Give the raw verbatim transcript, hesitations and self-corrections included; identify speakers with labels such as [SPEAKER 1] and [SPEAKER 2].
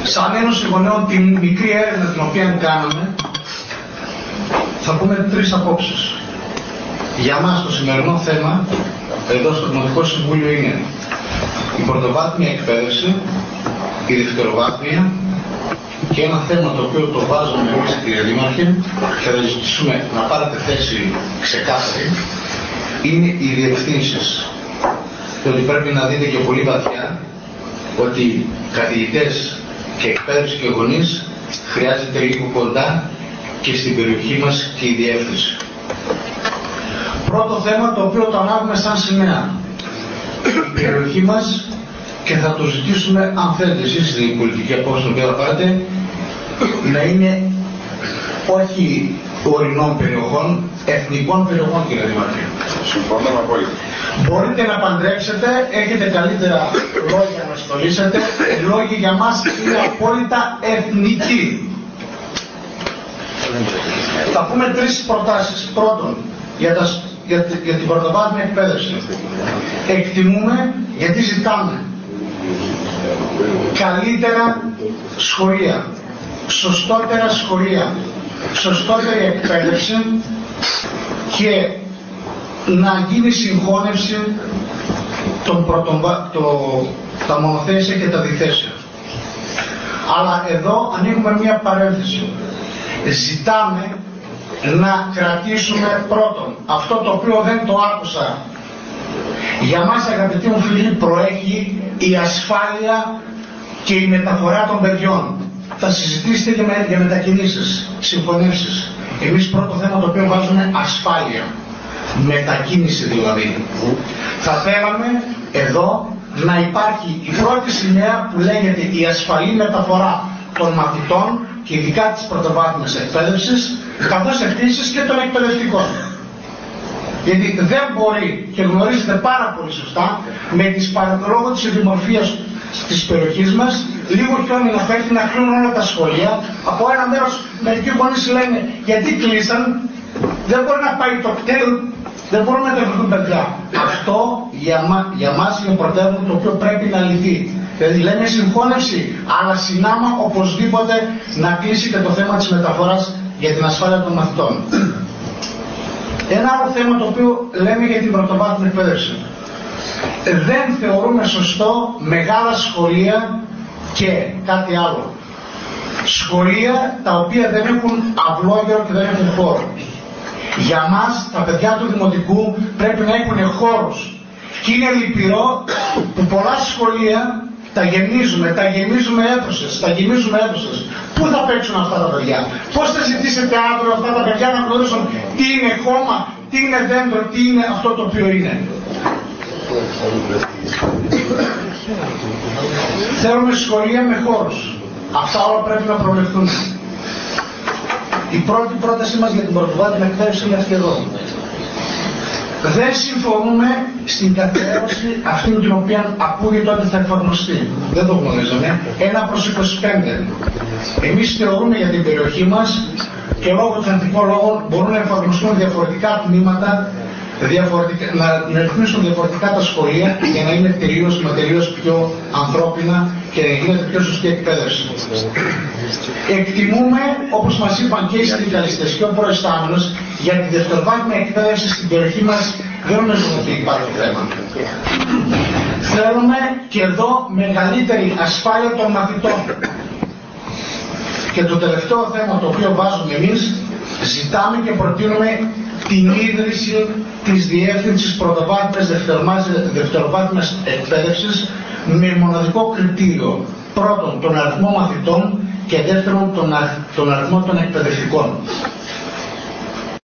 [SPEAKER 1] Σαν Ένωση Γονέων, την μικρή έρευνα την οποία κάναμε, θα πούμε τρεις απόψεις. Για μας το σημερινό θέμα εδώ στο Δημοτικό Συμβούλιο είναι η πρωτοβάθμια εκπαίδευση, η δευτεροβάθμια και ένα θέμα το οποίο το βάζουμε εμείς, κύριε Δήμαρχε, και θα ζητήσουμε να πάρετε θέση ξεκάθαρη, είναι οι διευθύνσεις. Και ότι πρέπει να δείτε και πολύ βαθιά ότι καθηγητές και εκπαίδευση και γονείς χρειάζεται λίγο κοντά και στην περιοχή μας και η διεύθυνση. Πρώτο θέμα το οποίο το ανάβουμε σαν σημαία. Η περιοχή μας, και θα το ζητήσουμε αν θέλετε εσείς στην πολιτική απόφαση που θα πάρετε, να είναι όχι ορεινών περιοχών, εθνικών περιοχών, κύριε Δημαρχέ.
[SPEAKER 2] Συμφωνώ απόλυτα.
[SPEAKER 1] Μπορείτε να παντρέψετε, έχετε καλύτερα λόγια να στολίσετε, οι λόγοι για μας είναι απόλυτα εθνικοί. Θα πούμε τρεις προτάσεις. Πρώτον, για, τα, για, για την πρωτοβάθμια εκπαίδευση. Εκτιμούμε, γιατί ζητάμε καλύτερα σχολεία, σωστότερα σχολεία, σωστότερη εκπαίδευση και να γίνει συγχώνευση των πρωτοβα... το... τα μονοθέσια και τα διθέσια. Αλλά εδώ ανοίγουμε μια παρένθεση. Ζητάμε να κρατήσουμε πρώτον αυτό το οποίο δεν το άκουσα. Για μας, αγαπητοί μου φίλοι, προέχει η ασφάλεια και η μεταφορά των παιδιών. Θα συζητήσετε και με, για μετακινήσεις, συμφωνήσεις. Εμείς πρώτο θέμα το οποίο βάζουμε ασφάλεια. Μετακίνηση δηλαδή. Θα θέλαμε εδώ να υπάρχει η πρώτη σημαία που λέγεται η ασφαλή μεταφορά των μαθητών και ειδικά της πρωτοβάθμιας εκπαίδευσης, καθώς επίσης και των εκπαιδευτικών. Γιατί δεν μπορεί, και γνωρίζετε πάρα πολύ σωστά, με τις παραδρόμου της ιδιομορφίας της περιοχής μας, λίγο χιόνι να πέφτει να κλείνουν όλα τα σχολεία. Από ένα μέρος μερικοί γονείς λένε γιατί κλείσαν, δεν μπορεί να πάει το κτέλ, δεν μπορούμε να τρεφθούν παιδιά. Αυτό για, μα, για μας είναι πρωτεύον το οποίο πρέπει να λυθεί. Δηλαδή λέμε συγχώνευση, αλλά συνάμα οπωσδήποτε να κλείσει και το θέμα της μεταφοράς για την ασφάλεια των μαθητών. Ένα άλλο θέμα το οποίο λέμε για την πρωτοβάθμια εκπαίδευση. Δεν θεωρούμε σωστό μεγάλα σχολεία και κάτι άλλο. Σχολεία τα οποία δεν έχουν αυλόγερο και δεν έχουν χώρο. Για μας τα παιδιά του Δημοτικού πρέπει να έχουν χώρους. Και είναι λυπηρό που πολλά σχολεία τα γεμίζουμε, τα γεμίζουμε αίθουσες, τα γεμίζουμε αίθουσες. Πού θα παίξουν αυτά τα παιδιά? Πώς θα ζητήσετε αύριο αυτά τα παιδιά να γνωρίσουν τι είναι χώμα, τι είναι δέντρο, τι είναι αυτό το οποίο είναι? Θέλουμε σχολεία με χώρους. Αυτά όλα πρέπει να προβλεφθούν. Η πρώτη πρόταση μας για την πρωτοβάθμια εκπαίδευση είναι αυτή εδώ. Δεν συμφωνούμε στην καθιέρωση αυτή την οποία ακούγεται ότι θα εφαρμοστεί. Δεν το γνωρίζαμε. Ένα προς είκοσι πέντε. Εμείς θεωρούμε για την περιοχή μας και λόγω των εθνικών λόγων μπορούν να εφαρμοστούν διαφορετικά τμήματα, διαφορετικά, να, να ρυθμίσουν διαφορετικά τα σχολεία για να είναι τελείως, με τελείως πιο ανθρώπινα και να γίνεται πιο σωστή εκπαίδευση. Εκτιμούμε, όπως μας είπαν και οι συνδικαλιστές και ο προϊστάμενος, για τη δευτεροβάθμια εκπαίδευση στην περιοχή μας δεν νομίζουμε ότι υπάρχει θέμα. Θέλουμε και εδώ μεγαλύτερη ασφάλεια των μαθητών. Και το τελευταίο θέμα το οποίο βάζουμε εμείς, ζητάμε και προτείνουμε την ίδρυση της διεύθυνσης πρωτοβάθμιας δευτεροβάθμιας εκπαίδευσης με μοναδικό κριτήριο. Πρώτον, τον αριθμό μαθητών και δεύτερον, τον, α... τον αριθμό των εκπαιδευτικών.